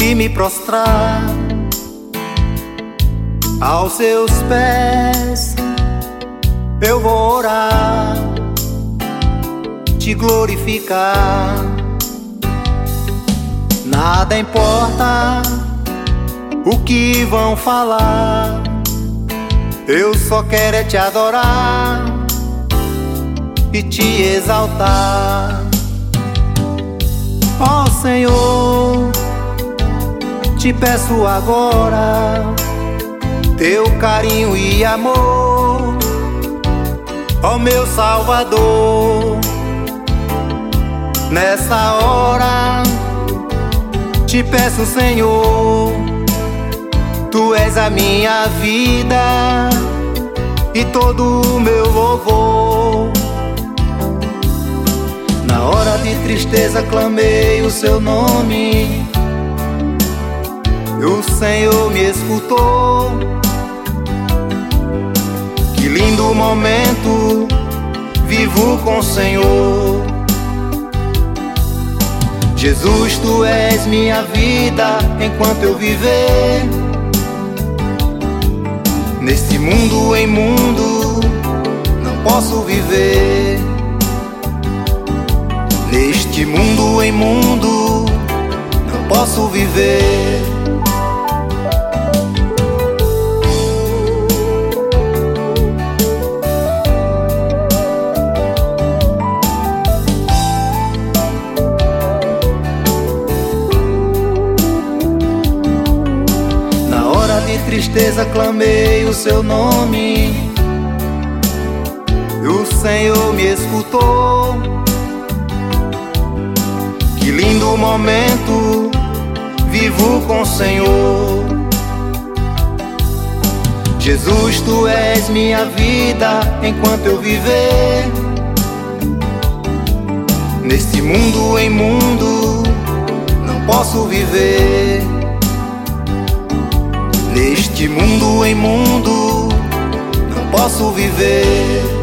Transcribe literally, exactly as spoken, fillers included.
e me prostrar aos seus pés. Eu vou orar, te glorificar. Nada importa o que vão falar, eu só quero é te adorar e te exaltar. Ó Senhor, te peço agora teu carinho e amor, ó meu Salvador. Nessa hora te peço, Senhor, tu és a minha vida e todo o meu louvor. Na hora de tristeza clamei o seu nome, e o Senhor me escutou. Que lindo momento vivo com o Senhor. Jesus, tu és minha vida enquanto eu viver. Neste mundo imundo não posso viver. Neste mundo imundo não posso viver. Tristeza clamei o seu nome, e o Senhor me escutou. Que lindo momento vivo com o Senhor. Jesus, tu és minha vida enquanto eu viver. Neste mundo imundo não posso viver. Neste mundo imundo não posso viver.